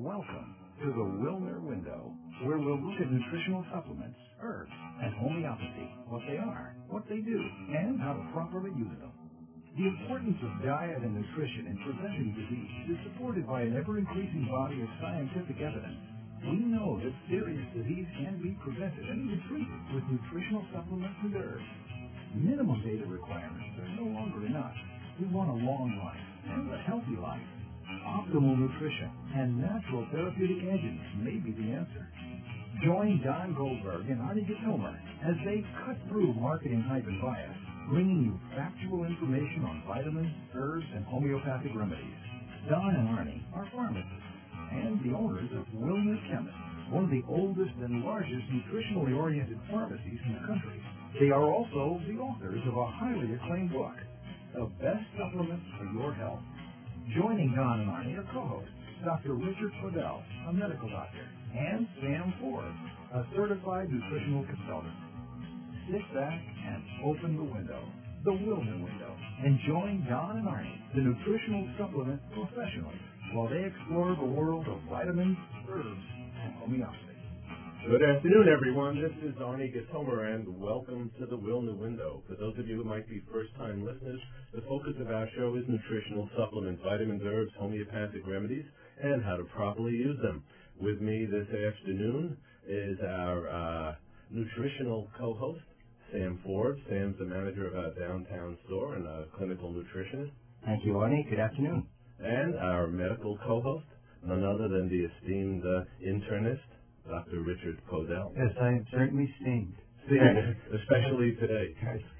Welcome to the Wilner Window, where we'll look at nutritional supplements, herbs, and homeopathy, what they are, what they do, and how to properly use them. The importance of diet and nutrition in preventing disease is supported by an ever-increasing body of scientific evidence. We know that serious disease can be prevented and even treated with nutritional supplements and herbs. Minimum data requirements are no longer enough. We want a long life and a healthy life. Optimal nutrition and natural therapeutic agents may be the answer. Join Don Goldberg and Arnie Gatomer as they cut through marketing hype and bias, bringing you factual information on vitamins, herbs, and homeopathic remedies. Don and Arnie are pharmacists and the owners of Wilner Chemists, one of the oldest and largest nutritionally oriented pharmacies in the country. They are also the authors of a highly acclaimed book, The Best Supplements for Your Health. Joining Don and Arnie are co-hosts Dr. Richard Podell, a medical doctor, and Sam Forbes, a certified nutritional consultant. Sit back and open the window, the Wilner Window, and join Don and Arnie, the nutritional supplement professionals, while they explore the world of vitamins, herbs, and homeopathy. Good afternoon, everyone. This is Arnie Gatomer, and welcome to the Wilner Window. For those of you who might be first-time listeners, the focus of our show is nutritional supplements, vitamins, herbs, homeopathic remedies, and how to properly use them. With me this afternoon is our nutritional co-host, Sam Forbes. Sam's the manager of our downtown store and a clinical nutritionist. Thank you, Arnie. Good afternoon. And our medical co-host, none other than the esteemed internist, Dr. Richard Podell. Yes, I am certainly steamed. Especially today.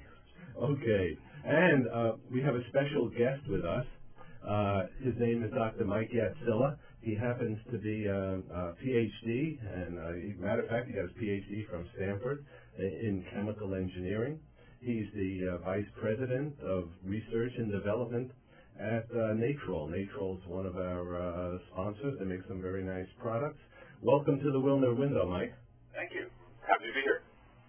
Okay. And we have a special guest with us. His name is Dr. Mike Yatsila. He happens to be a PhD, and matter of fact, he got his PhD from Stanford in chemical engineering. He's the Vice President of Research and Development at Natrol. Natrol is one of our sponsors. They make some very nice products. Welcome to the Wilner Window, Mike. Thank you. Happy to be here.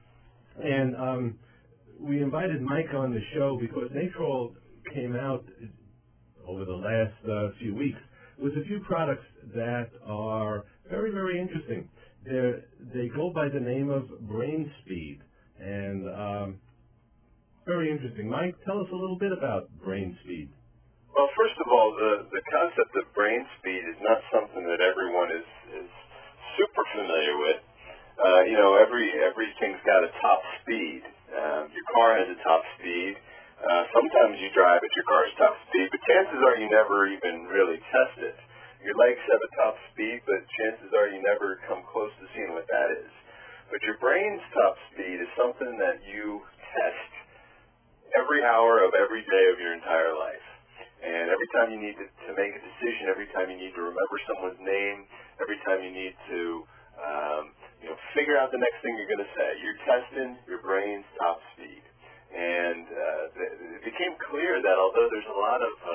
And we invited Mike on the show because Natrol came out over the last few weeks with a few products that are very, very interesting. They go by the name of Brain Speed, and very interesting. Mike, tell us a little bit about Brain Speed. Well, first of all, the concept of brain speed is not something that everyone is super familiar with. Everything's got a top speed. Your car has a top speed. Sometimes you drive at your car's top speed, but chances are you never even really test it. Your legs have a top speed, but chances are you never come close to seeing what that is. But your brain's top speed is something that you test every hour of every day of your entire life. And every time you need to make a decision, every time you need to remember someone's name, every time you need to figure out the next thing you're going to say, you're testing your brain's top speed. And it became clear that although there's a lot of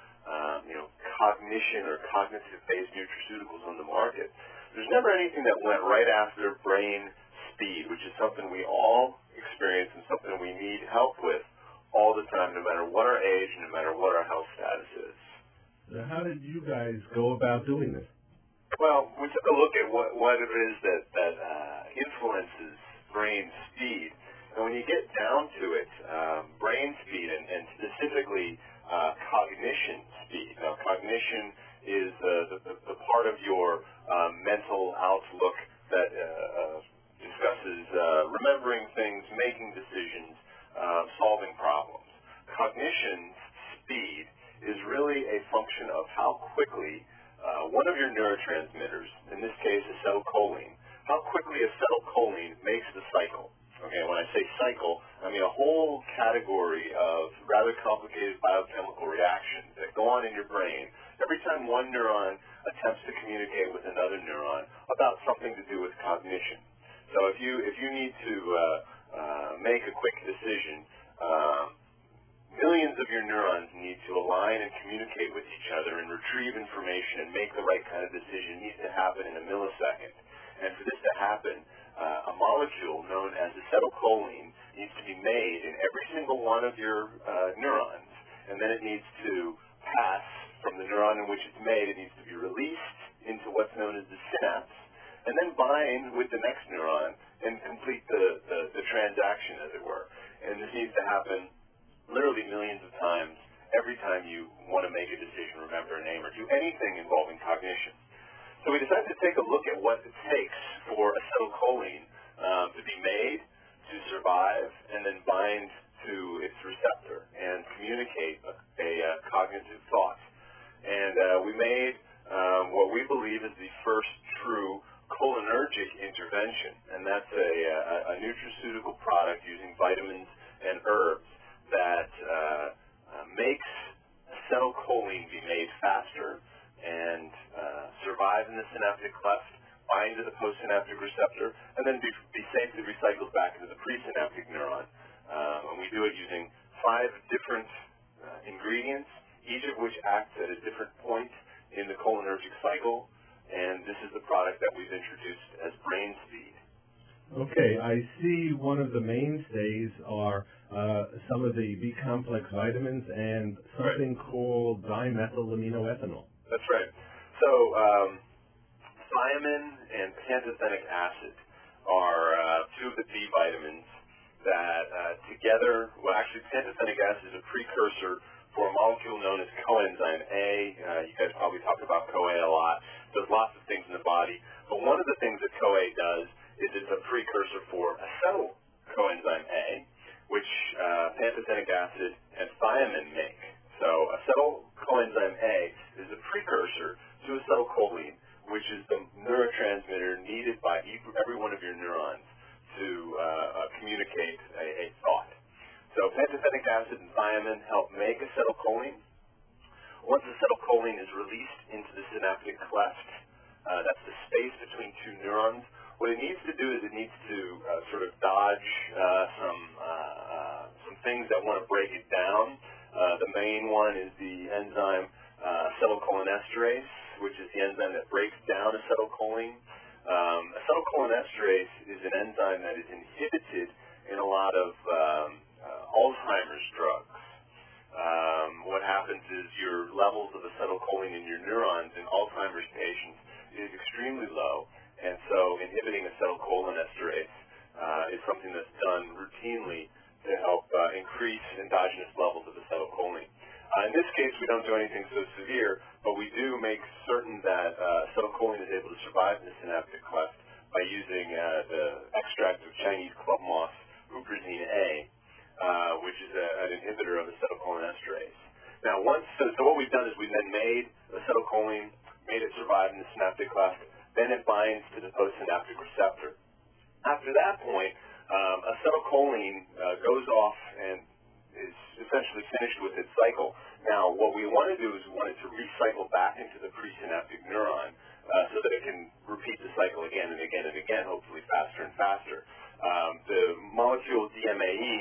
cognition or cognitive-based nutraceuticals on the market, there's never anything that went right after brain speed, which is something we all experience and something we need help with all the time, no matter what our age and no matter what our health status is. Now, how did you guys go about doing this? Well, we took a look at what it is that influences brain speed. And when you get down to it, brain speed and specifically cognition speed. Now, cognition is the part of your mental outlook that discusses remembering things, making decisions, solving problems. Cognition speed is really a function of how quickly one of your neurotransmitters, in this case acetylcholine, how quickly acetylcholine makes the cycle. Okay, when I say cycle, I mean a whole category of rather complicated biochemical reactions that go on in your brain every time one neuron attempts to communicate with another neuron about something to do with cognition. So if you need to make a quick decision, millions of your neurons need to align and communicate with each other and retrieve information and make the right kind of decision. It needs to happen in a millisecond. And for this to happen, a molecule known as acetylcholine needs to be made in every single one of your neurons, and then it needs to pass from the neuron in which it's made. It needs to be released into what's known as the synapse, and then bind with the next neuron and complete the transaction, as it were. And this needs to happen literally millions of times every time you want to make a decision, remember a name, or do anything involving cognition. So we decided to take a look at what it takes for acetylcholine to be made, to survive, and then bind to its receptor and communicate a cognitive thought. And we made what we believe is the first true cholinergic intervention, and that's a nutraceutical product using vitamins and herbs that makes acetylcholine be made faster and survive in the synaptic cleft, bind to the postsynaptic receptor, and then be safely recycled back into the presynaptic neuron. And we do it using 5 different ingredients, each of which acts at a different point in the cholinergic cycle, and this is the product that we've introduced as Brain Speed. Okay, I see one of the mainstays are some of the B-complex vitamins and something called dimethylaminoethanol. That's right. So thiamine and pantothenic acid are 2 of the B vitamins that together, well, actually pantothenic acid is a precursor for a molecule known as coenzyme A. You guys probably talk about CoA a lot. Does lots of things in the body. But one of the things that CoA does is it's a precursor for acetyl coenzyme A, which pantothenic acid and thiamine make. So acetyl coenzyme A is a precursor to acetylcholine, which is the neurotransmitter needed by every one of your neurons to communicate a thought. So pantothenic acid and thiamine help make acetylcholine. Once acetylcholine is released into the synaptic cleft, that's the space between 2 neurons, what it needs to do is it needs to sort of dodge some things that want to break it down. The main one is the enzyme acetylcholinesterase, which is the enzyme that breaks down acetylcholine. Acetylcholinesterase is an enzyme that is inhibited in a lot of Alzheimer's drugs. What happens is your levels of acetylcholine in your neurons in Alzheimer's patients is extremely low, and so inhibiting acetylcholinesterase is something that's done routinely to help increase endogenous levels of acetylcholine. In this case, we don't do anything so severe, but we do make certain that acetylcholine is able to survive in the synaptic cleft by using the extract of Chinese club moss, huperzine A, which is an inhibitor of acetylcholinesterase. Now, so what we've done is we've then made acetylcholine, made it survive in the synaptic cleft, then it binds to the postsynaptic receptor. After that point, acetylcholine goes off and is essentially finished with its cycle. Now, what we want to do is we want it to recycle back into the presynaptic neuron so that it can repeat the cycle again and again and again, hopefully faster and faster. The molecule DMAE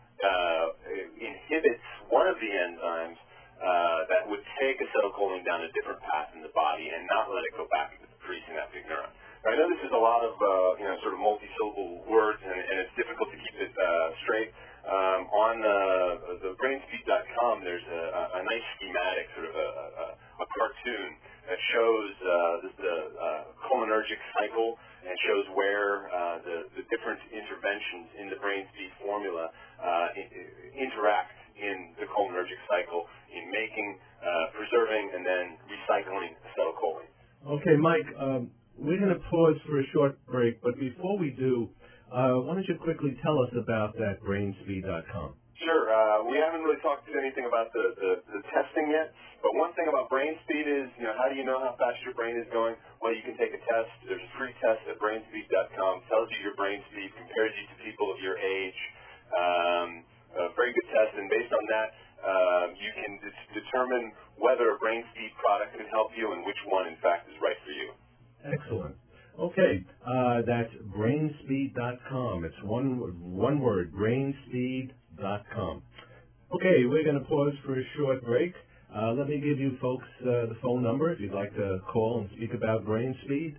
inhibits one of the enzymes that would take acetylcholine down a different path in the body and not let it go back into the presynaptic neuron. Now, I know this is a lot of sort of multi-syllable words, and it's difficult to keep it straight. On the brainspeed.com, there's a nice schematic, sort of a cartoon that shows the cholinergic cycle and shows where the different interventions in the BrainSpeed formula interact in the cholinergic cycle in making, preserving, and then recycling acetylcholine. Okay, Mike, we're going to pause for a short break, but before we do, why don't you quickly tell us about that brainspeed.com? Sure. We haven't really talked anything about the testing yet, but one thing about BrainSpeed is, how do you know how fast your brain is going? Well, you can take a test. There's a free test at brainspeed.com. Tells you your brain speed, compares you to people of your age. A very good test, and based on that, you can determine whether a BrainSpeed product can help you and which one, in fact, is right for you. Excellent. Okay, that's brainspeed.com. It's one word, brainspeed.com. Okay, we're going to pause for a short break. Let me give you folks the phone number if you'd like to call and speak about BrainSpeed.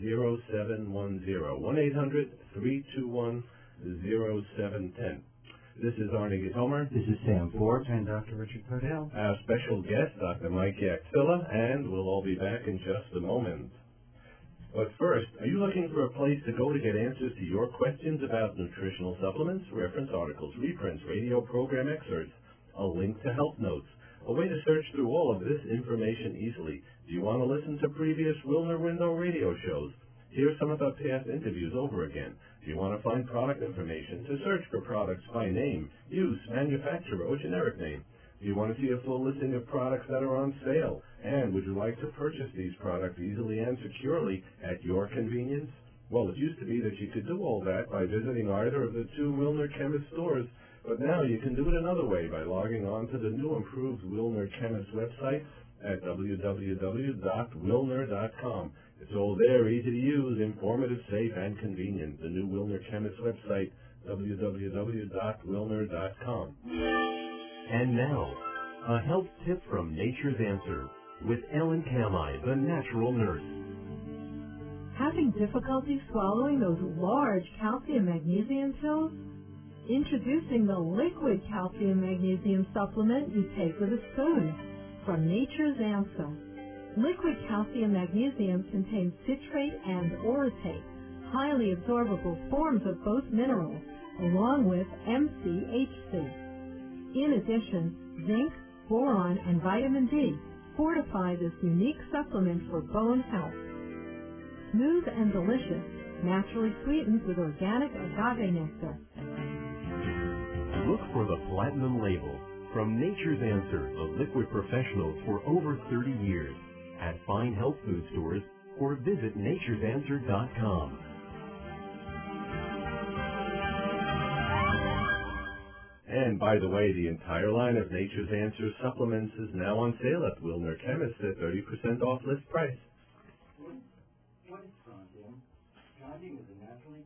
1-800-321-0710. 1-800-321-0710. This is Arnie Gitomer. This is Sam Forbes and Dr. Richard Cordell. Our special guest, Dr. Mike Yaxilla, and we'll all be back in just a moment. But first, are you looking for a place to go to get answers to your questions about nutritional supplements, reference articles, reprints, radio program excerpts, a link to health notes, a way to search through all of this information easily? Do you want to listen to previous Wilner Window radio shows? Hear some of our past interviews over again. Do you want to find product information, to search for products by name, use, manufacturer, or generic name? Do you want to see a full listing of products that are on sale? And would you like to purchase these products easily and securely at your convenience? Well, it used to be that you could do all that by visiting either of the two Wilner Chemist stores, but now you can do it another way by logging on to the new improved Wilner Chemist website at www.wilner.com. It's all there, easy to use, informative, safe, and convenient. The new Wilner Chemist website, www.wilner.com. And now, a health tip from Nature's Answer with Ellen Kamhi, the natural nurse. Having difficulty swallowing those large calcium magnesium pills? Introducing the liquid calcium magnesium supplement you take with a spoon from Nature's Answer. Liquid calcium magnesium contains citrate and orotate, highly absorbable forms of both minerals, along with MCHC. In addition, zinc, boron, and vitamin D fortify this unique supplement for bone health. Smooth and delicious, naturally sweetened with organic agave nectar. Look for the platinum label from Nature's Answer, the liquid professionals for over 30 years at fine health food stores or visit naturesanswer.com. And by the way, the entire line of Nature's Answer supplements is now on sale at Wilner Chemist at 30% off list price. What is strontium? Strontium is a naturally...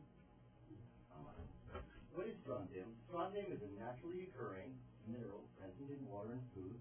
What is strontium? Strontium is a naturally occurring mineral present in water and food.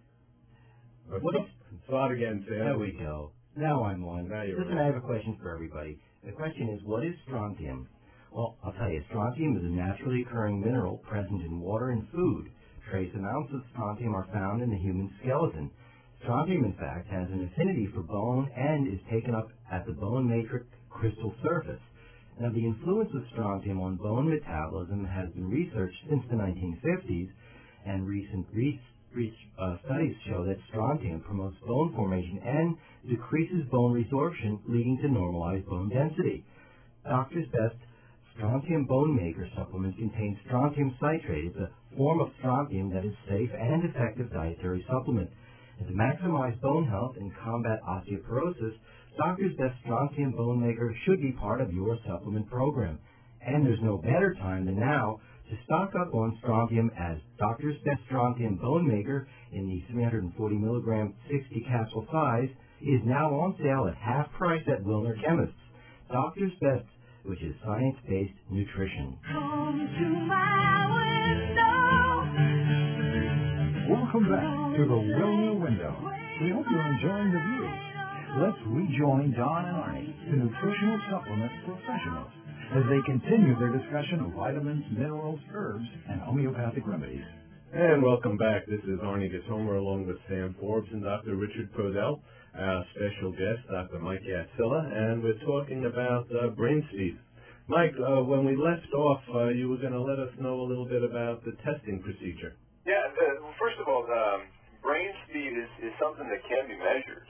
Start again, Sam. There we go. Now I'm on. Now you're Listen, right. I have a question for everybody. The question is, what is strontium? Well, I'll tell you, strontium is a naturally occurring mineral present in water and food. Trace amounts of strontium are found in the human skeleton. Strontium, in fact, has an affinity for bone and is taken up at the bone matrix crystal surface. Now, the influence of strontium on bone metabolism has been researched since the 1950s, and recent studies show that strontium promotes bone formation and decreases bone resorption, leading to normalized bone density. Doctor's Best Strontium Bone Maker supplement contains strontium citrate. It's a form of strontium that is safe and effective dietary supplement. And to maximize bone health and combat osteoporosis, Doctor's Best Strontium Bone Maker should be part of your supplement program. And there's no better time than now to stock up on strontium, as Doctor's Best Strontium Bone Maker in the 340 milligram 60 capsule size is now on sale at half price at Wilner Chemists. Doctor's Best, which is science-based nutrition. Come to my window. Welcome back to the Wilner Window. We hope you're enjoying the view. Let's rejoin Don and Arnie, the nutritional supplement professionals, as they continue their discussion of vitamins, minerals, herbs, and homeopathic remedies. And welcome back. This is Arnie Gitomer along with Sam Forbes and Dr. Richard Cordell, our special guest, Dr. Mike Yaxilla, and we're talking about brain speed. Mike, when we left off, you were going to let us know a little bit about the testing procedure. Yeah, first of all, brain speed is something that can be measured.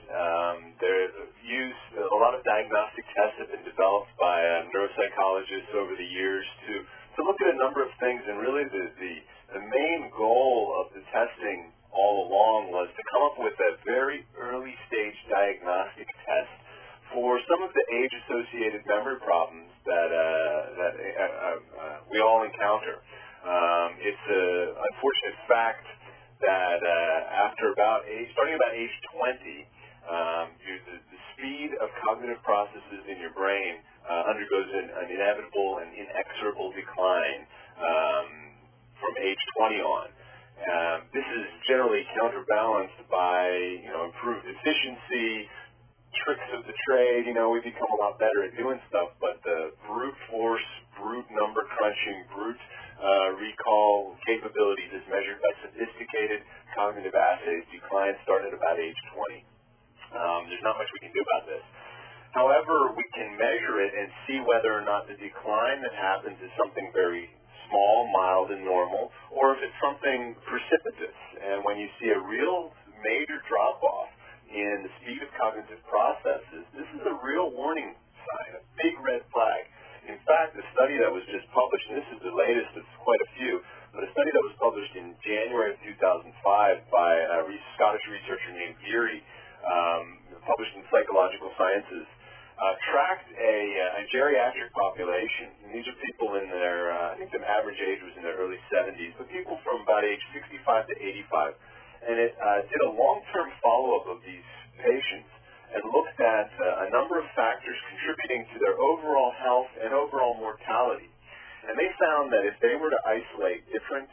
A lot of diagnostic tests have been developed by neuropsychologists over the years to look at a number of things, and really the main goal of the testing all along was to come up with a very early stage diagnostic test for some of the age-associated memory problems that we all encounter. It's an unfortunate fact that starting about age 20, the speed of cognitive processes in your brain undergoes an inevitable and inexorable decline from age 20 on. This is generally counterbalanced by improved efficiency, tricks of the trade. We become a lot better at doing stuff, but the brute force, brute number crunching, brute recall capabilities as measured by sophisticated cognitive assays decline starting at about age 20. There's not much we can do about this. However, we can measure it and see whether or not the decline that happens is something very small, mild, and normal, or if it's something precipitous. And when you see a real major drop-off in the speed of cognitive processes, this is a real warning sign, a big red flag. In fact, the study that was just published, and this is the latest of quite a few, but a study that was published in January of 2005 by a Scottish researcher named Geary, published in Psychological Sciences, tracked a geriatric population. And these are people in their, I think the average age was in their early 70s, but people from about age 65 to 85. And it did a long-term follow-up of these patients and looked at a number of factors contributing to their overall health and overall mortality. And they found that if they were to isolate different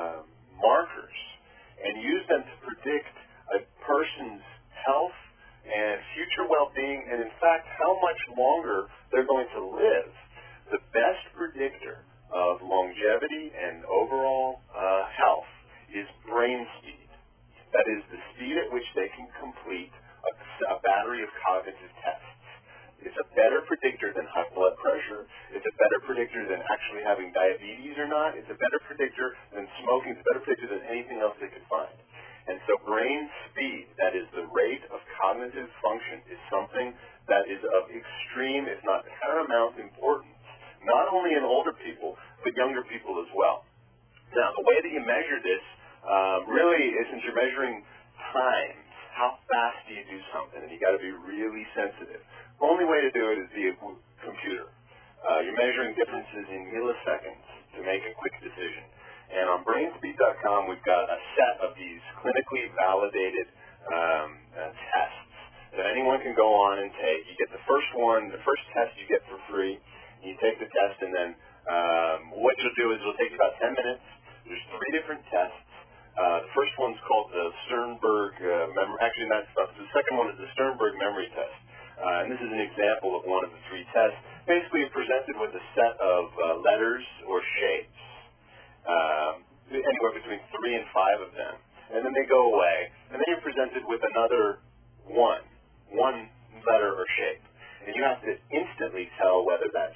markers and use them to predict a person's health and future well-being, and in fact how much longer they're going to live, the best predictor of longevity and overall health is brain speed. That is the speed at which they can complete a battery of cognitive tests. It's a better predictor than high blood pressure. It's a better predictor than actually having diabetes or not. It's a better predictor than smoking. It's a better predictor than anything else they could find. And so brain speed, that is the rate of cognitive function, is something that is of extreme, if not paramount importance, not only in older people, but younger people as well. Now, the way that you measure this really is, since you're measuring times, how fast do you do something, and you got to be really sensitive. The only way to do it is via computer. You're measuring differences in milliseconds to make a quick decision. And on brainspeed.com, we've got a set of these clinically validated tests that anyone can go on and take. You get the first one, the first test you get for free. You take the test, and then what you'll do is it'll take you about 10 minutes. There's 3 different tests. The first one's called the Sternberg memory. Actually, that's the second one is the Sternberg memory test. And this is an example of one of the 3 tests. Basically, you're presented with a set of letters or shapes, anywhere between 3 and 5 of them. And then they go away. And then you're presented with another one letter or shape. And you have to instantly tell whether that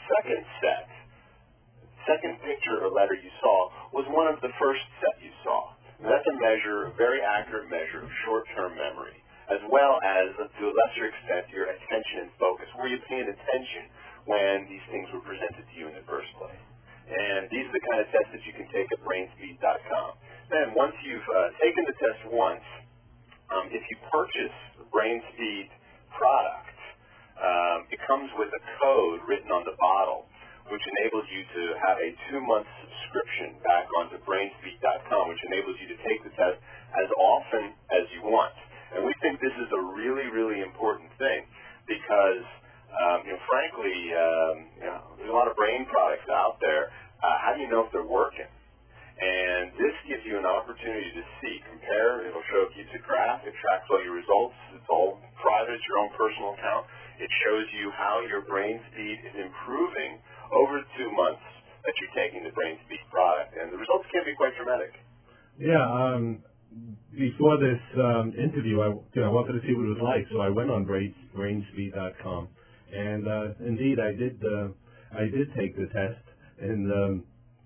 second picture or letter you saw was one of the first set you saw. And that's a measure, a very accurate measure of short-term memory, as well as, to a lesser extent, your attention and focus. Were you paying attention when these things were presented to you in the first place? And these are the kind of tests that you can take at brainspeed.com. Then once you've taken the test once, if you purchase the BrainSpeed product, it comes with a code written on the bottle, which enables you to have a 2-month subscription back onto brainspeed.com, which enables you to take the test as often as you want. And we think this is a really, really important thing because, frankly, there's a lot of brain products out there. How do you know if they're working? And this gives you an opportunity to see, compare. It'll show, it keeps a graph. It tracks all your results. It's all private. It's your own personal account. It shows you how your brain speed is improving over 2 months that you're taking the BrainSpeed product. And the results can be quite dramatic. Yeah, before this interview, I wanted to see what it was like, so I went on brainspeed.com, and indeed I did take the test, and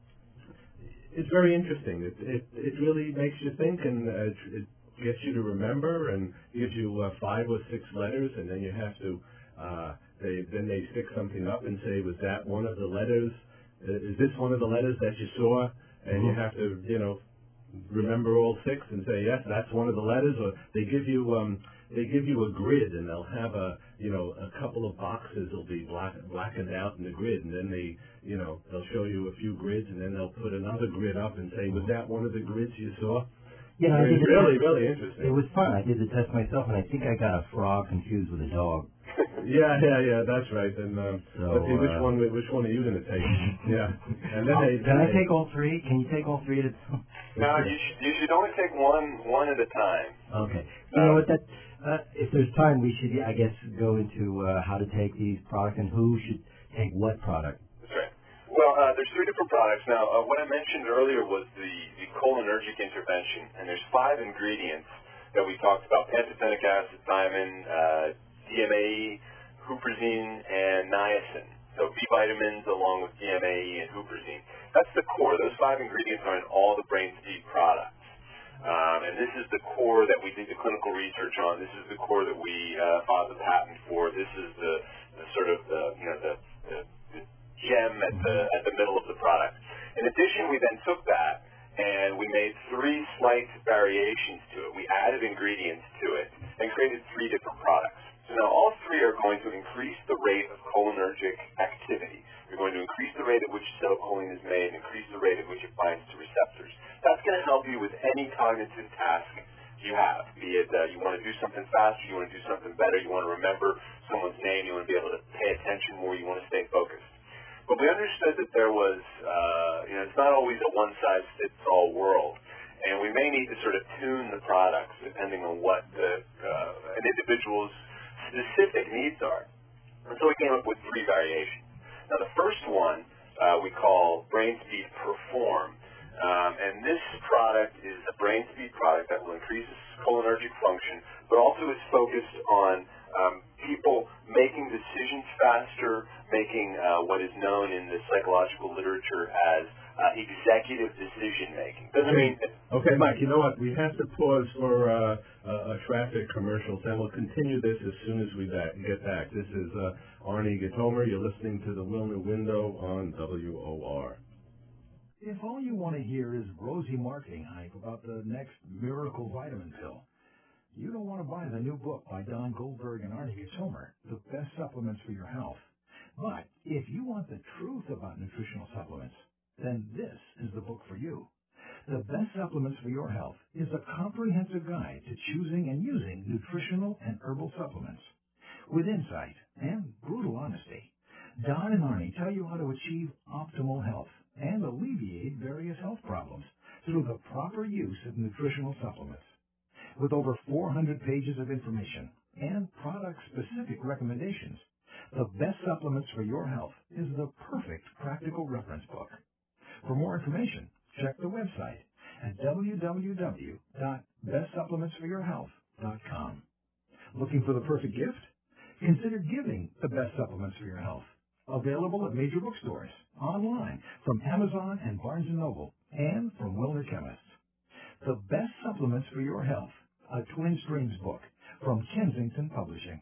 it's very interesting. It really makes you think, and it gets you to remember, and gives you 5 or 6 letters, and then you have to they stick something up and say, was that one of the letters? Is this one of the letters that you saw? And you have to remember all 6 and say, yes, that's one of the letters. Or they give you a grid, and they'll have a couple of boxes will be blackened out in the grid, and then they'll show you a few grids, and then they'll put another grid up and say, was that one of the grids you saw? Yeah, I did really interesting. It was fun. I did the test myself, and I think I got a frog confused with a dog. Yeah, that's right. And let's see, which one are you going to take? Yeah. And then can I take all 3? Can you take all 3 at a time? No, you should only take one at a time. Okay. You know what? If there's time, we should, I guess, go into how to take these products and who should take what product. That's right. Well, there's 3 different products. Now, what I mentioned earlier was the cholinergic intervention, and there's 5 ingredients that we talked about: pantothenic acid, thiamine, DMAE, huperzine, and niacin. So B vitamins along with DMAE and huperzine. That's the core. Those 5 ingredients are in all the Brain Speed products. And this is the core that we did the clinical research on. This is the core that we filed the patent for. This is the sort of the gem at the middle of the product. In addition, we then took that and we made 3 slight variations to it. We added ingredients to it and created 3 different products. So now all 3 are going to increase the rate of cholinergic activity. We're going to increase the rate at which acetylcholine is made, increase the rate at which it binds to receptors. That's going to help you with any cognitive task you have, be it you want to do something faster, you want to do something better, you want to remember someone's name, you want to be able to pay attention more, you want to stay focused. But we understood that there was, it's not always a one-size-fits-all world, and we may need to sort of tune the products depending on what an individual's specific needs are. And so we came up with 3 variations. Now, the first one we call Brain Speed Perform. And this product is a Brain Speed product that will increase cholinergic function, but also is focused on people making decisions faster, making what is known in the psychological literature as executive decision-making. Doesn't mean... Okay, Mike, you know what? We have to pause for a traffic commercial, and we'll continue this as soon as we get back. This is Arnie Gatomer. You're listening to the Wilner Window on WOR. If all you want to hear is rosy marketing hype about the next miracle vitamin pill, you don't want to buy the new book by Don Goldberg and Arnie Gatomer, The Best Supplements for Your Health. But if you want the truth about nutritional supplements, then this is the book for you. The Best Supplements for Your Health is a comprehensive guide to choosing and using nutritional and herbal supplements. With insight and brutal honesty, Don and Arnie tell you how to achieve optimal health and alleviate various health problems through the proper use of nutritional supplements. With over 400 pages of information and product-specific recommendations, The Best Supplements for Your Health is the perfect practical reference book. For more information, check the website at www.bestsupplementsforyourhealth.com. Looking for the perfect gift? Consider giving The Best Supplements for Your Health. Available at major bookstores, online, from Amazon and Barnes & Noble, and from Wilner Chemists. The Best Supplements for Your Health, a Twin Streams book from Kensington Publishing.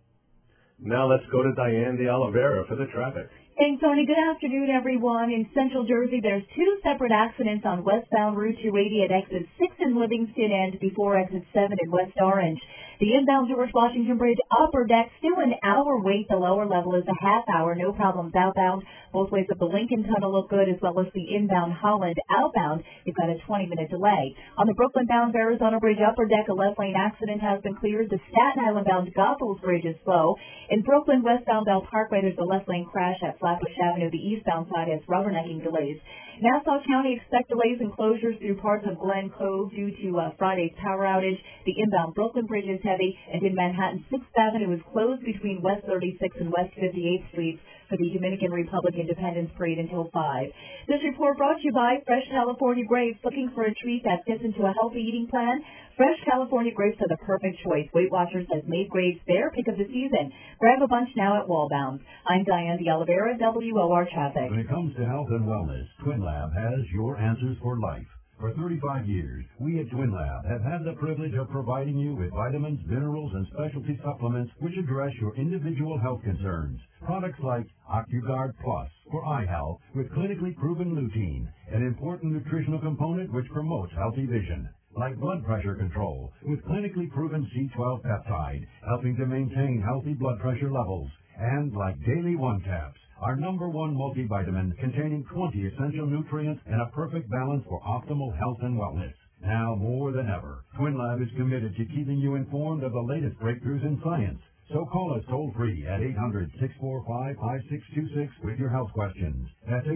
Now let's go to Diane de Oliveira for the traffic. Thanks, Tony. Good afternoon, everyone. In Central Jersey, there's 2 separate accidents on westbound Route 280 at exit 6 in Livingston and before exit 7 in West Orange. The inbound George Washington Bridge upper deck, still an hour wait. The lower level is a half hour. No problems outbound. Both ways of the Lincoln Tunnel look good, as well as the inbound Holland outbound. You've got a 20-minute delay. On the Brooklyn-bound Verrazano Bridge upper deck, a left-lane accident has been cleared. The Staten Island-bound Goethals Bridge is slow. In Brooklyn, westbound Bell Parkway, there's a left-lane crash at Flatbush Avenue. The eastbound side has rubbernecking delays. Nassau County expect delays and closures through parts of Glen Cove due to Friday's power outage. The inbound Brooklyn Bridge is heavy, and in Manhattan, 6th Avenue is closed between West 36th and West 58th Streets for the Dominican Republic Independence Parade until 5. This report brought to you by Fresh California Grapes. Looking for a treat that fits into a healthy eating plan? Fresh California Grapes are the perfect choice. Weight Watchers has made grapes their pick of the season. Grab a bunch now at Wallbound. I'm Diane de Oliveira, WOR Traffic. When it comes to health and wellness, TwinLab has your answers for life. For 35 years, we at TwinLab have had the privilege of providing you with vitamins, minerals, and specialty supplements which address your individual health concerns. Products like OcuGuard Plus for eye health with clinically proven lutein, an important nutritional component which promotes healthy vision. Like blood pressure control with clinically proven C12 peptide, helping to maintain healthy blood pressure levels. And like Daily One Caps, our #1 multivitamin containing 20 essential nutrients and a perfect balance for optimal health and wellness. Now more than ever, TwinLab is committed to keeping you informed of the latest breakthroughs in science. So call us toll-free at 800-645-5626 with your health questions. That's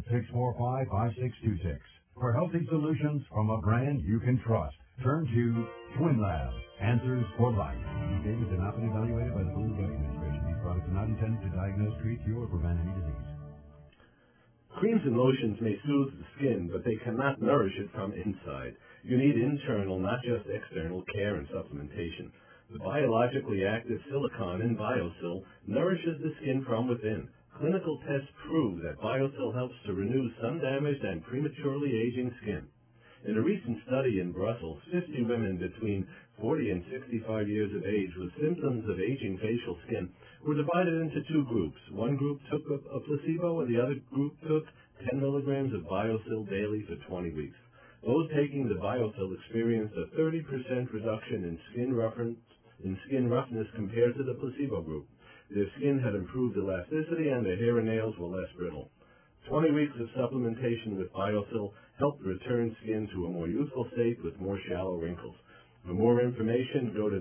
800-645-5626. For healthy solutions from a brand you can trust, turn to TwinLab. Answers for life. These statements have not been evaluated by the Food and Drug Administration. These products are not intended to diagnose, treat, cure, or prevent any disease. Creams and lotions may soothe the skin, but they cannot nourish it from inside. You need internal, not just external, care and supplementation. The biologically active silicon in BioSil nourishes the skin from within. Clinical tests prove that BioSil helps to renew sun-damaged and prematurely aging skin. In a recent study in Brussels, 50 women between 40 and 65 years of age with symptoms of aging facial skin were divided into two groups. One group took a placebo and the other group took 10 milligrams of BioSil daily for 20 weeks. Those taking the BioSil experienced a 30% reduction in skin roughness compared to the placebo group. Their skin had improved elasticity and their hair and nails were less brittle. 20 weeks of supplementation with BioSil helped return skin to a more youthful state with more shallow wrinkles. For more information, go to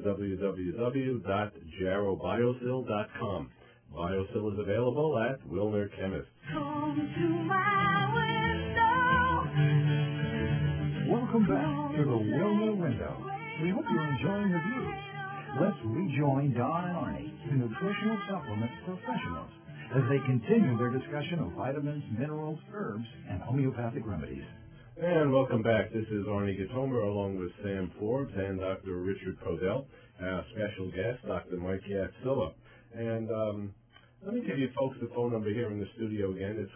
www.jarrowbiosil.com. BioSil is available at Wilner Chemists. Come to my window. Welcome back to the Wilner Window. We hope you're enjoying the view. Let's rejoin Don and Arnie, the nutritional supplements professionals, as they continue their discussion of vitamins, minerals, herbs, and homeopathic remedies. And welcome back. This is Arnie Gatomer along with Sam Forbes and Dr. Richard Podell, our special guest, Dr. Mike Yatsilla. And let me give you folks the phone number here in the studio again. It's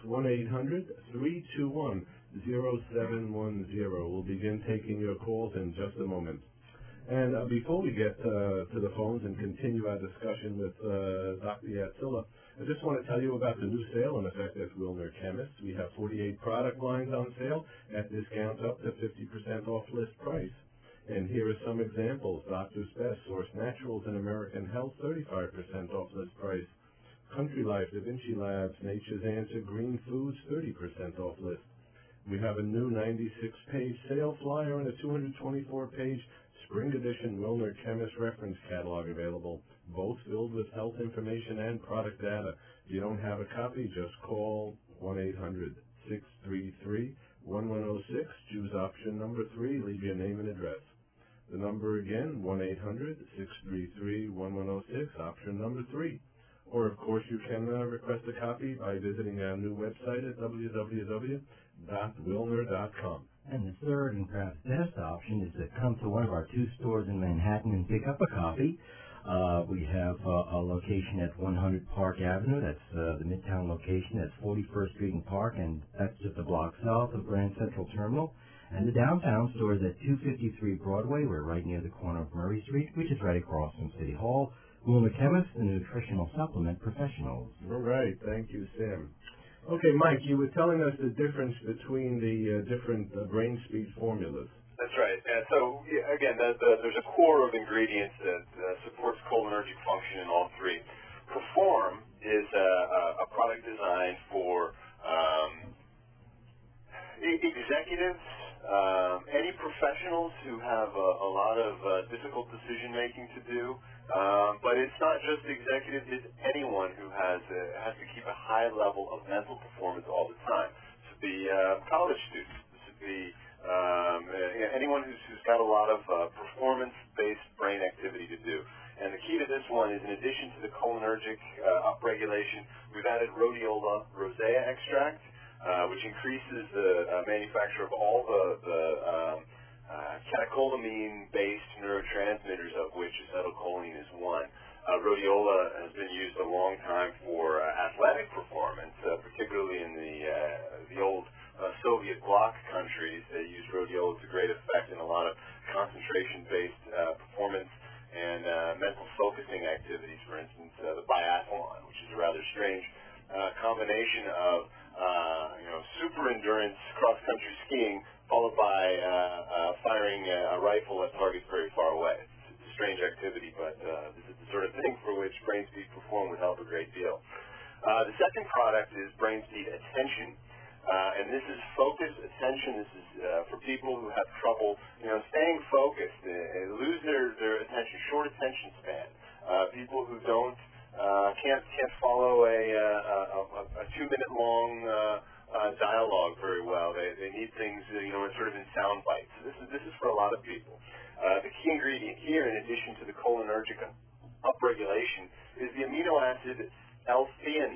1-800-321-0710. We'll begin taking your calls in just a moment. And before we get to the phones and continue our discussion with Dr. Yatsilla, I just want to tell you about the new sale in effect at Wilner Chemists. We have 48 product lines on sale at discounts up to 50% off list price. And here are some examples. Doctor's Best, Source Naturals, and American Health, 35% off list price. Country Life, Da Vinci Labs, Nature's Answer, Green Foods, 30% off list. We have a new 96-page sale flyer and a 224-page Spring Edition Wilner Chemist Reference Catalog available, both filled with health information and product data. If you don't have a copy, just call 1-800-633-1106, choose option number 3, leave your name and address. The number again, 1-800-633-1106, option number 3. Or, of course, you can request a copy by visiting our new website at www.wilner.com. And the third and perhaps best option is to come to one of our two stores in Manhattan and pick up a copy. We have a location at 100 Park Avenue. That's the Midtown location. That's 41st Street and Park, and that's just a block south of Grand Central Terminal. And the downtown store is at 253 Broadway. We're right near the corner of Murray Street, which is right across from City Hall. Wilner Chemists, the nutritional supplement professionals. All right. Thank you, Sam. Okay, Mike, you were telling us the difference between the different brain speed formulas. That's right. And so, again, there's a core of ingredients that supports cholinergic function in all three. Perform is a product designed for executives, any professionals who have a lot of difficult decision-making to do. But it's not just executives, it's anyone who has to keep a high level of mental performance all the time. This would be college students. This would be anyone who's got a lot of performance-based brain activity to do. And the key to this one is, in addition to the cholinergic upregulation, we've added rhodiola rosea extract, which increases the manufacture of all the catecholamine-based neurotransmitters, of which acetylcholine is one. Rhodiola has been used a long time for athletic performance, particularly in the old Soviet bloc countries. They used rhodiola to great effect in a lot of concentration-based performance and mental focusing activities. For instance, the biathlon, which is a rather strange combination of super endurance cross-country skiing followed by firing a rifle at targets very far away. It's a strange activity, but this is the sort of thing for which Brain Speed Perform would help a great deal. The second product is Brain Speed Attention, and this is focused attention. This is for people who have trouble, staying focused, lose their attention, short attention span. People who can't follow a 2-minute long dialogue very well. They need things, sort of in sound bites. So this is for a lot of people. The key ingredient here, in addition to the cholinergic upregulation, is the amino acid L-theanine.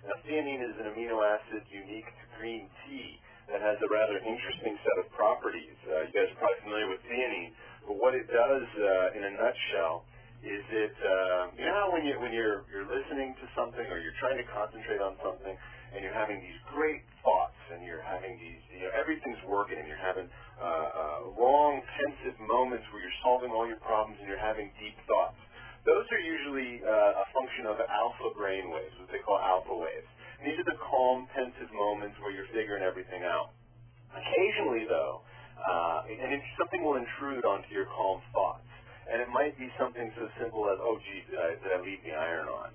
Now, theanine is an amino acid unique to green tea that has a rather interesting set of properties. You guys are probably familiar with theanine, but what it does in a nutshell is it, you know, when you're listening to something or you're trying to concentrate on something and you're having these great thoughts and you're having these, you know, everything's working and you're having long, pensive moments where you're solving all your problems and you're having deep thoughts. Those are usually a function of alpha brain waves, what they call alpha waves. And these are the calm, pensive moments where you're figuring everything out. Occasionally, though, and something will intrude onto your calm thoughts. And it might be something so simple as, oh, gee, did I leave the iron on?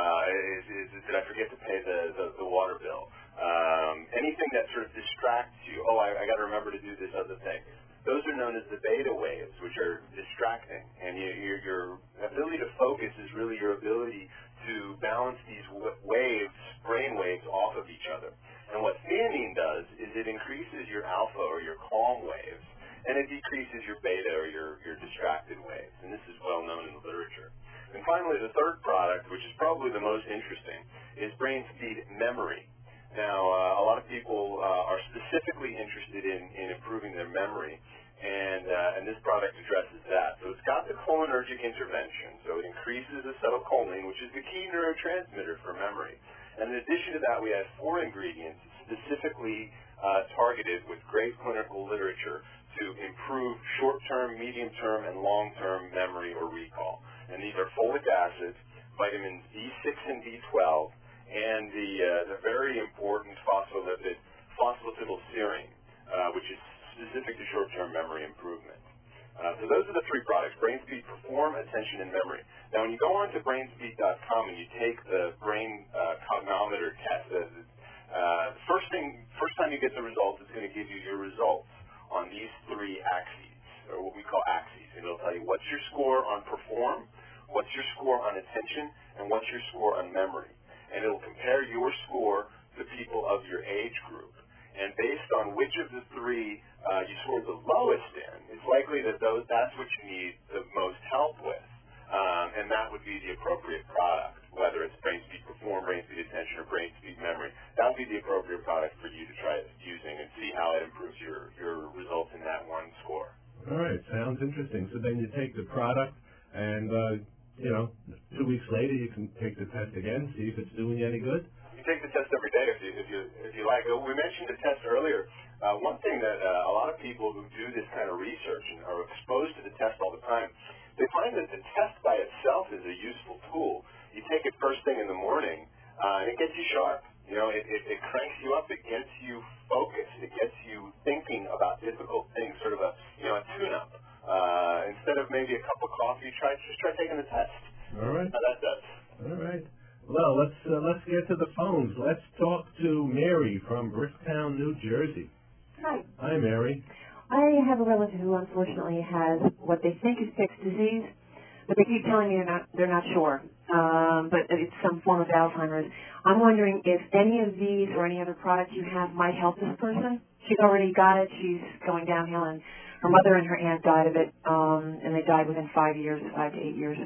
Did I forget to pay the water bill? Anything that sort of distracts you. Oh, I got to remember to do this other thing. Those are known as the beta waves, which are distracting. And your ability to focus is really your ability to balance these waves, brain waves, off of each other. And what theanine does is it increases your alpha or your calm waves, and it decreases your beta or your distracted waves. And this is well known in the literature. And finally, the third product, which is probably the most interesting, is Brain Speed Memory. Now, a lot of people are specifically interested in improving their memory, and this product addresses that. So it's got the cholinergic intervention, so it increases acetylcholine, which is the key neurotransmitter for memory. And in addition to that, we have 4 ingredients specifically targeted with great clinical literature to improve short-term, medium-term, and long-term memory or recall. And these are folic acid, vitamins B6 and B12, and the very important phospholipid phosphatidylserine, which is specific to short-term memory improvement. So those are the 3 products: BrainSpeed, Perform, Attention, and Memory. Now, when you go on to brainspeed.com and you take the brain cognometer test, first time you get the results, it's going to give you your results on these 3 axes, or what we call axes. And it'll tell you what's your score on Perform, what's your score on Attention, and what's your score on Memory. And it'll compare your score to people of your age group. And based on which of the 3 you scored the lowest in, it's likely that that's what you need the most help with. And that would be the appropriate product, whether it's BrainSpeed Perform, BrainSpeed Attention, or BrainSpeed Memory. That would be the appropriate product for you to try using and see how it improves your results in that one score. All right, sounds interesting. So then you take the product and, 2 weeks later you can take the test again, see if it's doing you any good? You take the test every day if you like. We mentioned the test earlier. One thing that a lot of people who do this kind of research and are exposed to the test all the time, they find that the test by itself is a useful tool. You take it first thing in the morning, and it gets you sharp. It cranks you up. It gets you focused. It gets you thinking about difficult things, sort of a tune-up. Instead of maybe a cup of coffee, just try taking the test. All right. That does. All right. Well, let's get to the phones. Let's talk to Mary from Bricktown, New Jersey. Hi. Hi, Mary. I have a relative who unfortunately has what they think is Pick's disease, but they keep telling me they're not sure. But it's some form of Alzheimer's. I'm wondering if any of these or any other product you have might help this person. She's already got it. She's going downhill, and her mother and her aunt died of it, and they died within 5 to 8 years.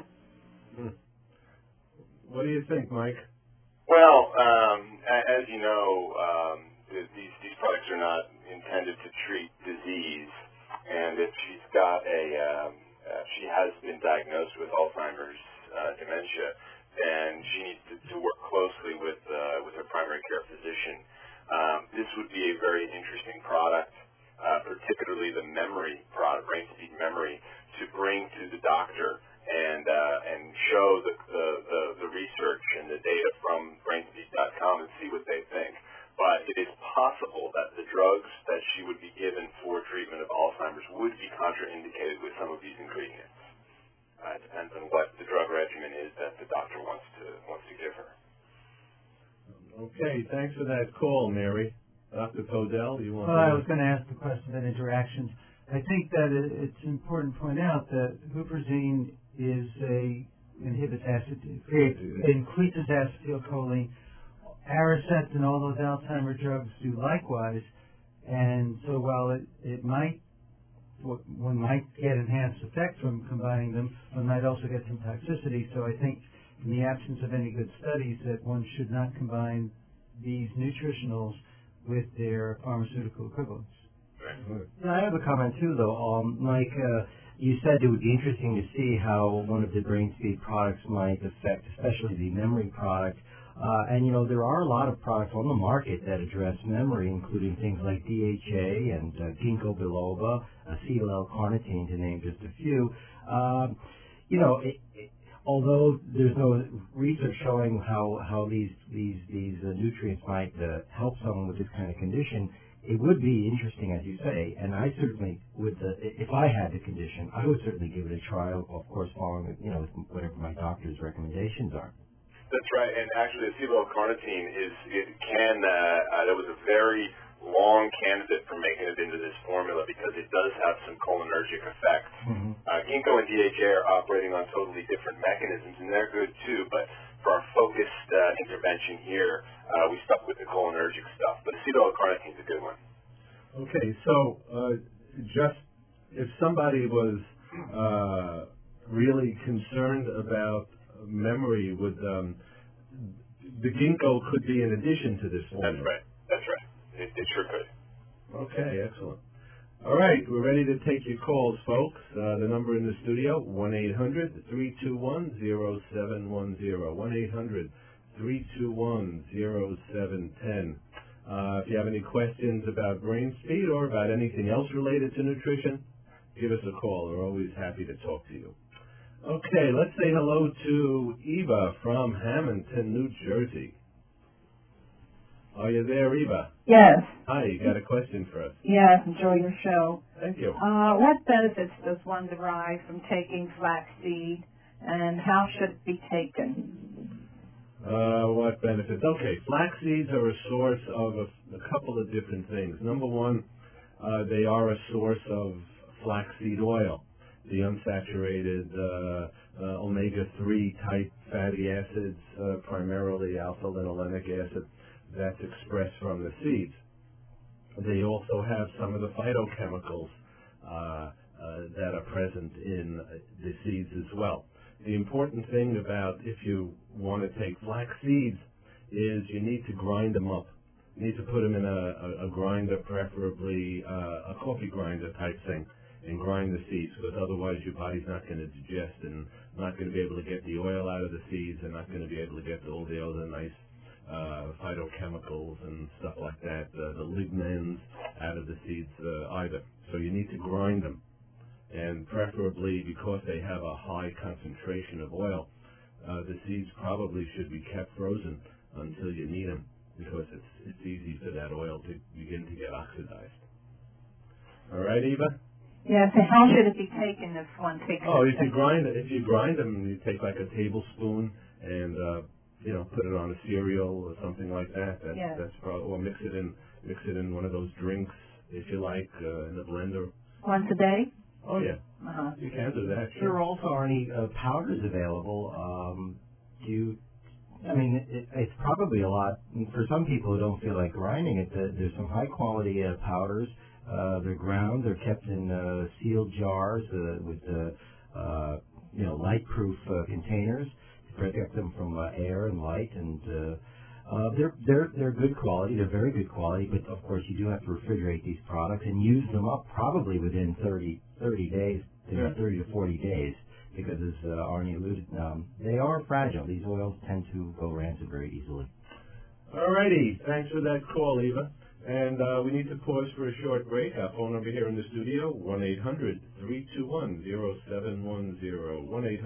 What do you think, Mike? Well, as you know, these products are not intended to treat disease, and if she's got she has been diagnosed with Alzheimer's dementia, then she needs to work closely with her primary care physician. This would be a very interesting product, particularly the memory product, BrainSpeed Memory, to bring to the doctor and show the research and the data from brainspeed.com and see what they think. But it is possible that the drugs that she would be given for treatment of Alzheimer's would be contraindicated with some of these ingredients. It depends on what the drug regimen is that the doctor wants to give her. Okay, thanks for that call, Mary. Dr. Podell, you want to... Well, I was going to ask the question about interactions. I think that it's important to point out that huperzine inhibits increases acetylcholine. Aricept and all those Alzheimer drugs do likewise, and so while one might get enhanced effect from combining them, one might also get some toxicity. So I think in the absence of any good studies, that one should not combine these nutritionals with their pharmaceutical equivalents. I have a comment too, though. Mike, you said it would be interesting to see how one of the brain speed products might affect, especially the memory product. And there are a lot of products on the market that address memory, including things like DHA and ginkgo biloba, acetyl L-carnitine, to name just a few. Although there's no research showing how these nutrients might help someone with this kind of condition, it would be interesting, as you say, and I certainly would. If I had the condition, I would certainly give it a try. Of course, following whatever my doctor's recommendations are. That's right, and actually, acetyl L-carnitine that was a very long candidate for making it into this formula because it does have some cholinergic effects. Mm-hmm. Ginkgo and DHA are operating on totally different mechanisms, and they're good too, but for our focused intervention here, we stuck with the cholinergic stuff. But acetyl L-carnitine is a good one. Okay, so just if somebody was really concerned about memory, would the ginkgo could be in addition to this formula? That's right. It sure could. Okay, excellent. All right, we're ready to take your calls, folks. The number in the studio, 1-800-321-0710, 1-800-321-0710. If you have any questions about brain speed or about anything else related to nutrition, give us a call. We're always happy to talk to you. Okay, let's say hello to Eva from Hamilton, New Jersey. Are you there, Eva? Yes. Hi, you got a question for us? Yes, enjoy your show. Thank you. What benefits does one derive from taking flaxseed, and how should it be taken? What benefits? Okay, flax seeds are a source of a couple of different things. Number one, they are a source of flaxseed oil, the unsaturated omega-3 type fatty acids, primarily alpha-linolenic acid, that's expressed from the seeds. They also have some of the phytochemicals that are present in the seeds as well. The important thing about if you want to take flax seeds is you need to grind them up. You need to put them in a grinder, preferably a coffee grinder type thing, and grind the seeds, because otherwise your body's not going to digest and not going to be able to get the oil out of the seeds and not going to be able to get all the other nice phytochemicals and stuff like that, the lignans out of the seeds either. So you need to grind them. And preferably, because they have a high concentration of oil, the seeds probably should be kept frozen until you need them, because it's easy for that oil to begin to get oxidized. All right, Eva? Yes, and how should it be taken if one takes if you grind them, you take like a tablespoon and put it on a cereal or something like that. That's probably, or mix it in one of those drinks if you like, in the blender. Once a day? Oh yeah, Uh-huh. You can do that. There also are any powders available. It's probably a lot for some people who don't feel like grinding it. There's some high quality powders. They're ground. They're kept in sealed jars with light-proof containers to protect them from air and light. And they're good quality. They're very good quality. But of course, you do have to refrigerate these products and use them up probably within 30 days, 30 to 40 days. Because as Arnie alluded, they are fragile. These oils tend to go rancid very easily. All righty. Thanks for that call, Eva. And we need to pause for a short break. Our phone number here in the studio, 1-800-321-0710,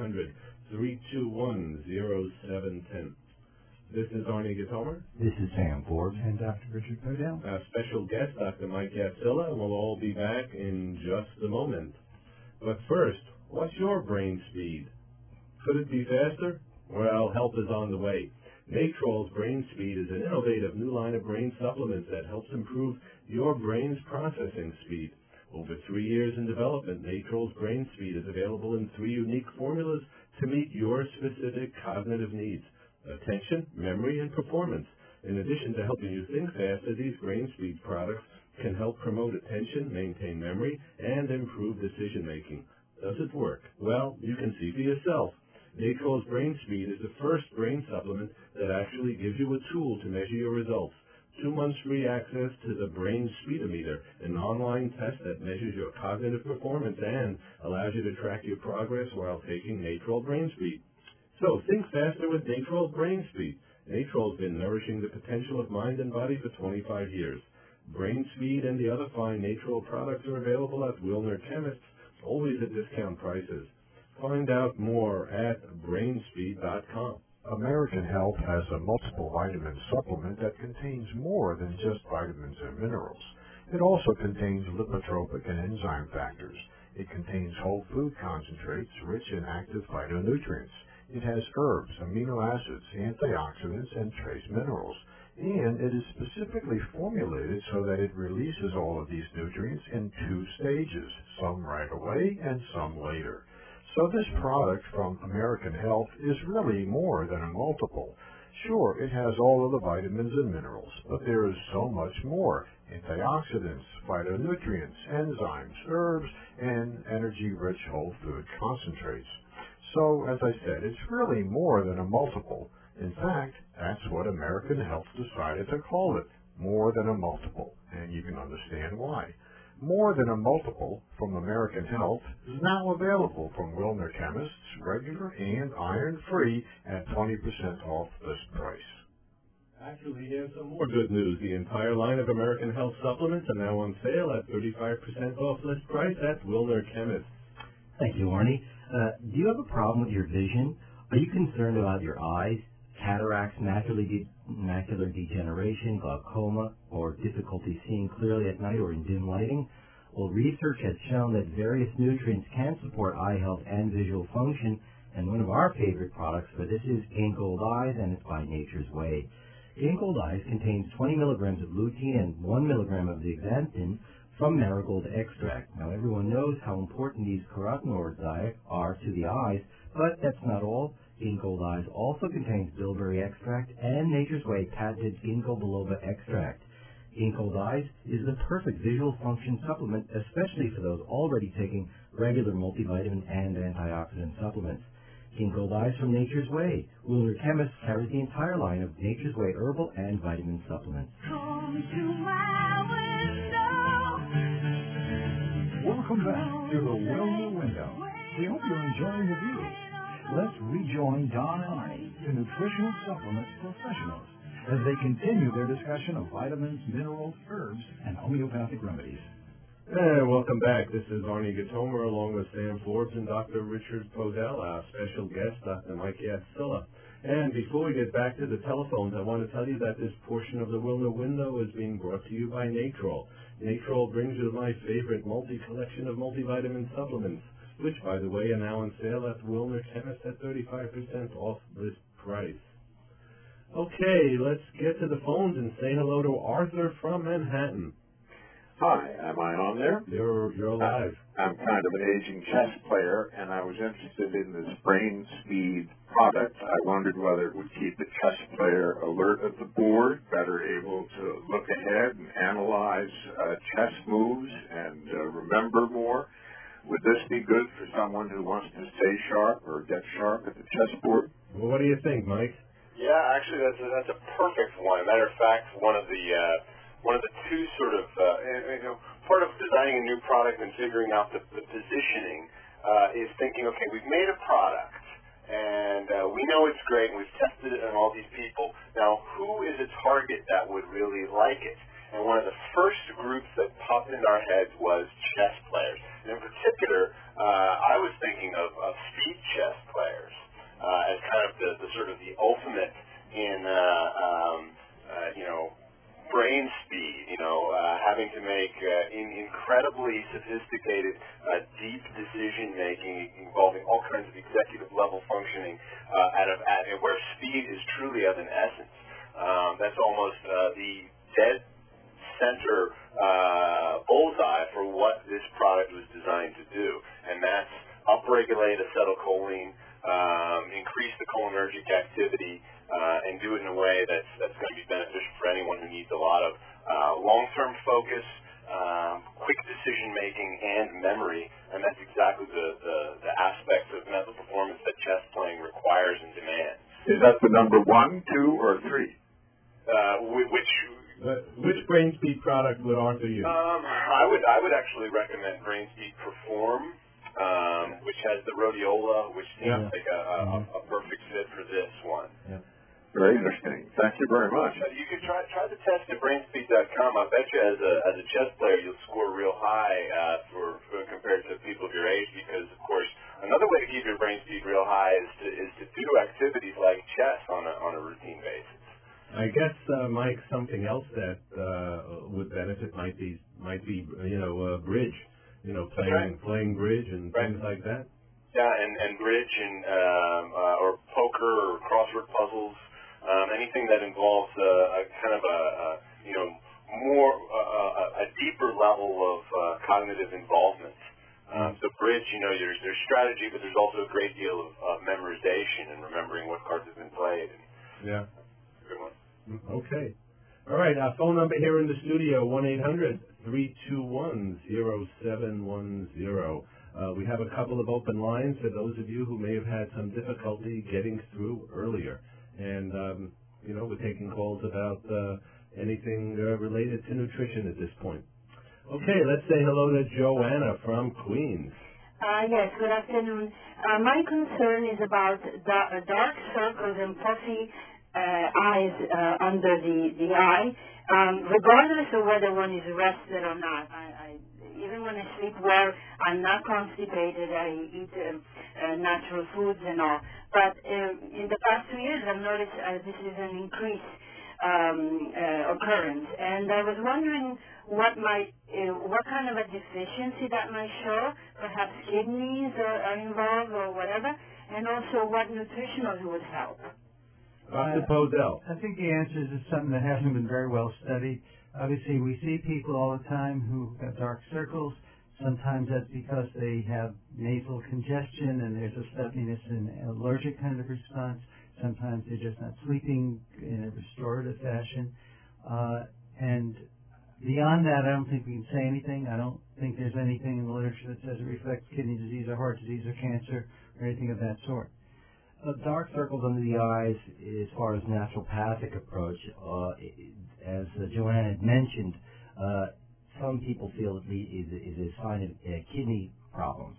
1-800-321-0710. This is Arnie Gatomer. This is Sam Forbes. And Dr. Richard Podell. Our special guest, Dr. Mike Yatsila, and we'll all be back in just a moment. But first, what's your brain speed? Could it be faster? Well, help is on the way. Natrol's Brain Speed is an innovative new line of brain supplements that helps improve your brain's processing speed. Over 3 years in development, Natrol's Brain Speed is available in 3 unique formulas to meet your specific cognitive needs: attention, memory, and performance. In addition to helping you think faster, these Brain Speed products can help promote attention, maintain memory, and improve decision-making. Does it work? Well, you can see for yourself. Natrol's Brain Speed is the first brain supplement that actually gives you a tool to measure your results. 2 months free access to the Brain Speedometer, an online test that measures your cognitive performance and allows you to track your progress while taking Natrol Brain Speed. So think faster with Natrol Brain Speed. Natrol's been nourishing the potential of mind and body for 25 years. Brain Speed and the other fine Natrol products are available at Wilner Chemists, always at discount prices. Find out more at brainspeed.com. American Health has a multiple vitamin supplement that contains more than just vitamins and minerals. It also contains lipotropic and enzyme factors. It contains whole food concentrates rich in active phytonutrients. It has herbs, amino acids, antioxidants, and trace minerals. And it is specifically formulated so that it releases all of these nutrients in 2 stages, some right away and some later. So this product from American Health is really more than a multiple. Sure, it has all of the vitamins and minerals, but there is so much more: antioxidants, phytonutrients, enzymes, herbs, and energy-rich whole food concentrates. So, as I said, it's really more than a multiple. In fact, that's what American Health decided to call it, more than a multiple, and you can understand why. More than a multiple from American Health is now available from Wilner Chemists, regular and iron-free, at 20% off this price. Actually, here's some more good news. The entire line of American Health supplements are now on sale at 35% off list price at Wilner Chemists. Thank you, Arnie. Do you have a problem with your vision? Are you concerned about your eyes, cataracts, macular degeneration, glaucoma, or difficulty seeing clearly at night or in dim lighting? Well, research has shown that various nutrients can support eye health and visual function, and one of our favorite products for this is Ginkgo Eyes, and it's by Nature's Way. Ginkgo Eyes contains 20 milligrams of lutein and 1 milligram of zeaxanthin from marigold extract. Now, everyone knows how important these carotenoids are to the eyes, but that's not all. Ginkgo Eyes also contains bilberry extract and Nature's Way patented ginkgo biloba extract. Ginkgo Eyes is the perfect visual function supplement, especially for those already taking regular multivitamin and antioxidant supplements. Ginkgo Eyes from Nature's Way. Wilner Chemists carries the entire line of Nature's Way herbal and vitamin supplements. Welcome back to the Wilner Window. We hope you're enjoying the view. Let's rejoin Don and Arnie, the nutritional supplements professionals, as they continue their discussion of vitamins, minerals, herbs, and homeopathic remedies. Welcome back. This is Arnie Gatomer along with Sam Forbes and Dr. Richard Podell, our special guest, Dr. Mike Yatsila. And before we get back to the telephones, I want to tell you that this portion of the Wilner Window is being brought to you by Natrol. Natrol brings you my favorite multi-collection of multivitamin supplements, which, by the way, are now on sale at Wilner Chemists at 35% off list price. Okay, let's get to the phones and say hello to Arthur from Manhattan. Hi, am I on there? You're live. I'm kind of an aging chess player, and I was interested in this Brain Speed product. I wondered whether it would keep the chess player alert at the board, better able to look ahead and analyze chess moves and remember more. Would this be good for someone who wants to stay sharp or get sharp at the chessboard? Well, what do you think, Mike? Yeah, actually, that's a perfect one. Matter of fact, one of the two sort of part of designing a new product and figuring out the positioning is thinking, okay, we've made a product and we know it's great and we've tested it on all these people. Now, who is a target that would really like it? And one of the first groups that popped into our heads was chess players. And in particular, I was thinking of speed chess players as kind of the sort of the ultimate in brain speed, having to make incredibly sophisticated, deep decision-making involving all kinds of executive-level functioning where speed is truly of an essence. That's almost the dead center bullseye for what this product was designed to do, and that's upregulate acetylcholine, increase the cholinergic activity, and do it in a way that's going to be beneficial for anyone who needs a lot of long-term focus, quick decision-making, and memory, and that's exactly the aspects of mental performance that chess playing requires. that the number 1, 2, or 3? Which brain speed product would Arthur use? I would actually recommend Brain Speed Perform, which has the rhodiola, which seems like a perfect fit for this one. Yeah. Very interesting. Thank you very much. You could try the test at brainspeed.com. I bet you as a chess player you'll score real high for compared to people of your age, because of course another way to keep your brain speed real high is to do activities like chess on a routine basis. I guess, Mike, something else that would benefit might be bridge. Playing bridge and things like that. Yeah, and bridge and or poker or crossword puzzles, anything that involves a kind of a deeper level of cognitive involvement. So bridge, there's strategy, but there's also a great deal of memorization and remembering what cards have been played. Yeah. Good one. Okay. All right. Our phone number here in the studio, 1-800-321-0710. We have a couple of open lines for those of you who may have had some difficulty getting through earlier. And, we're taking calls about anything related to nutrition at this point. Okay, let's say hello to Joanna from Queens. Yes, good afternoon. My concern is about dark circles and puffy eyes under the eye, regardless of whether one is rested or not. Even when I sleep well, I'm not constipated. I eat natural foods and all. But in the past 2 years, I've noticed this is an increased occurrence. And I was wondering what kind of a deficiency that might show. Perhaps kidneys are involved or whatever. And also what nutritionals would help. Dr. Podell. I think the answer is something that hasn't been very well studied. Obviously, we see people all the time who have dark circles. Sometimes that's because they have nasal congestion and there's a stuffiness and allergic kind of response. Sometimes they're just not sleeping in a restorative fashion. And beyond that, I don't think we can say anything. I don't think there's anything in the literature that says it reflects kidney disease or heart disease or cancer or anything of that sort. Dark circles under the eyes, as far as naturopathic approach, as Joanna had mentioned, some people feel it is a sign of kidney problems.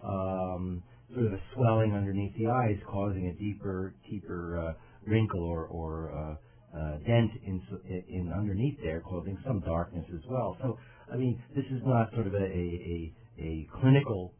Sort of a swelling underneath the eyes causing a deeper wrinkle or dent in underneath there, causing some darkness as well. So, I mean, this is not sort of a clinical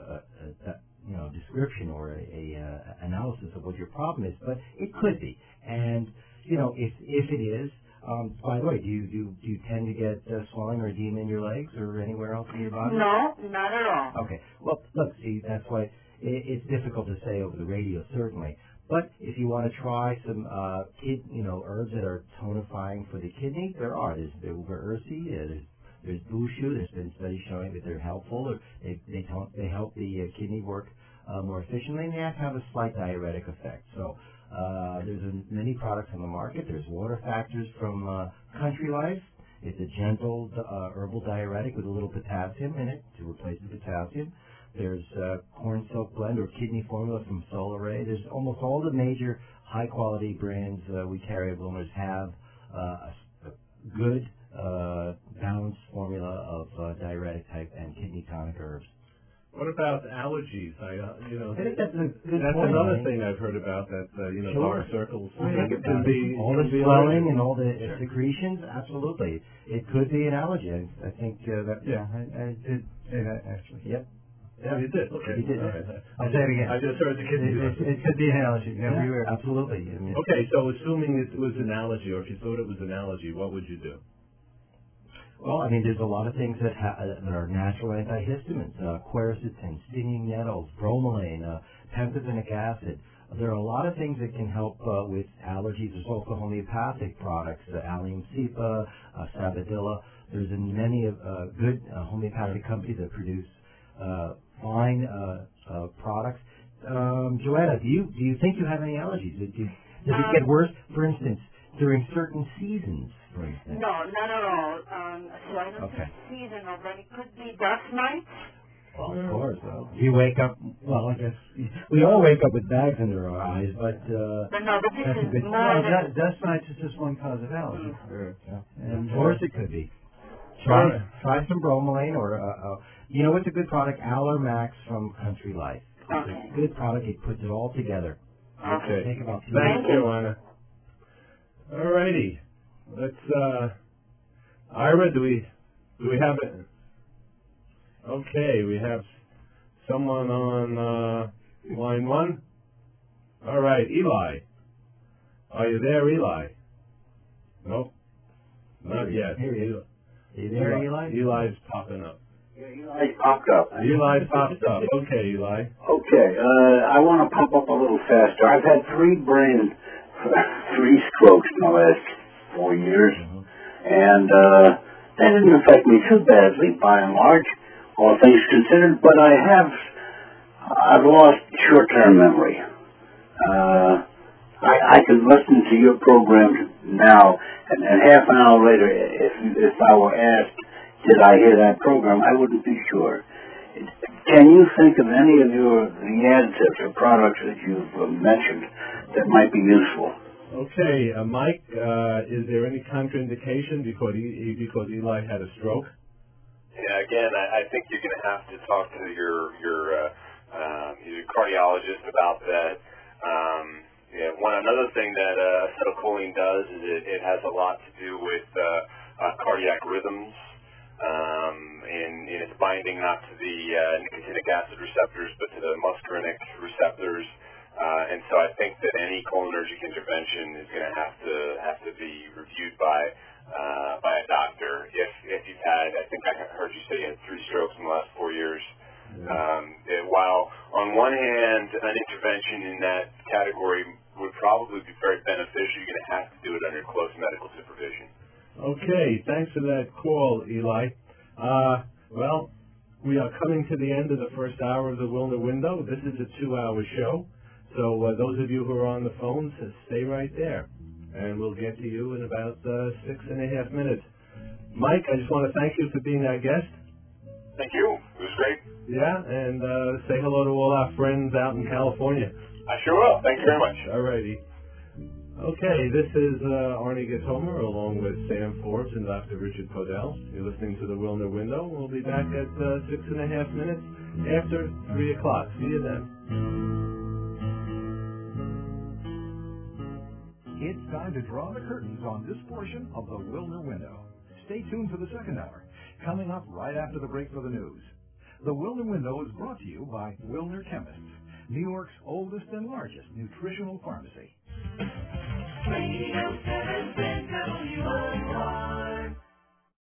description or a analysis of what your problem is, but it could be. And if it is, by the way, do you tend to get swelling or edema in your legs or anywhere else in your body? No, not at all. Okay. Well, look, see, that's why it's difficult to say over the radio, certainly. But if you want to try some herbs that are tonifying for the kidney, there are. There's the Uber Ursi, there's Bushu. There's been studies showing that they're helpful. Or they help the kidney work more efficiently, and they have a slight diuretic effect. So there's many products on the market. There's Water Factors from Country Life. It's a gentle herbal diuretic with a little potassium in it to replace the potassium. There's Corn Silk Blend or Kidney Formula from Solaray. There's almost all the major high-quality brands we carry at Wilmer's have a good balanced formula of diuretic type and kidney tonic herbs. What about allergies? I think that's a good That's point. another thing I've heard about, that, Sure. dark circles. I think it can be all the can be swelling allergic. and all the secretions, absolutely. It could be an allergy. I think that... Yeah, I did say that, actually. Yep. Yeah, you did. Okay. You did. All right. I'll say it again. I just heard the kidney. It could be an allergy. Yeah, we were. absolutely. I mean, Okay, so assuming it was an allergy, or if you thought it was an allergy, what would you do? well, I mean, there's a lot of things that are natural antihistamines, quercetin, stinging nettles, bromelain, pempazinic acid. There are a lot of things that can help with allergies. There's also homeopathic products, Allium cepa, Sabadilla. There's many good homeopathic companies that produce fine products. Joanna, do you think you have any allergies? Does it get worse, for instance, during certain seasons, for instance? No, not at all. So I don't think seasonal, but it could be dust mites. Well, of course. You wake up, well, I guess we all wake up with bags under our eyes, but No, but this that's a is good more than... Dust mites is just one cause of allergy. And of course it could be. Try some bromelain or, you know what's a good product? Aller Max from Country Life. It's a good product. It puts it all together. Okay. Take about 2 Thanks, minutes. Joanna. All righty. Let's, Ira, do we have it? Okay, we have someone on line 1. All right, Eli. Are you there, Eli? Nope. Not yet. Here he is. Are you there, Eli? Eli's popping up. Eli popped up. Eli popped up. Okay, Eli. Okay, I want to pop up a little faster. I've had 3 strokes in the last 4 years, and that didn't affect me too badly, by and large, all things considered, but I've lost short-term memory. I could listen to your program now, and half an hour later, if I were asked, did I hear that program, I wouldn't be sure. Can you think of any of the additives or products that you've mentioned that might be useful? Okay, Mike, is there any contraindication because Eli had a stroke? Yeah, again, I think you're going to have to talk to your cardiologist about that. Another thing that acetylcholine does is it has a lot to do with cardiac rhythms, in its binding not to the nicotinic acid receptors, but to the muscarinic receptors. And so I think that any cholinergic intervention is going to have to be reviewed by a doctor. If you've had, I think I heard you say you had 3 strokes in the last 4 years. While on one hand, an intervention in that category would probably be very beneficial, you're going to have to do it under close medical supervision. Okay, thanks for that call, Eli. Well, we are coming to the end of the first hour of the Wilner Window. This is a 2-hour show, so those of you who are on the phones, stay right there, and we'll get to you in about 6.5 minutes. Mike, I just want to thank you for being our guest. Thank you. It was great. Yeah, and say hello to all our friends out in California. I sure will. Thank you very much. All righty. Okay, this is Arnie Gatomer along with Sam Forbes and Dr. Richard Podell. You're listening to the Wilner Window. We'll be back at 6.5 minutes after 3 o'clock. See you then. It's time to draw the curtains on this portion of the Wilner Window. Stay tuned for the second hour, coming up right after the break for the news. The Wilner Window is brought to you by Wilner Chemists, New York's oldest and largest nutritional pharmacy. Radio 7 Central, you are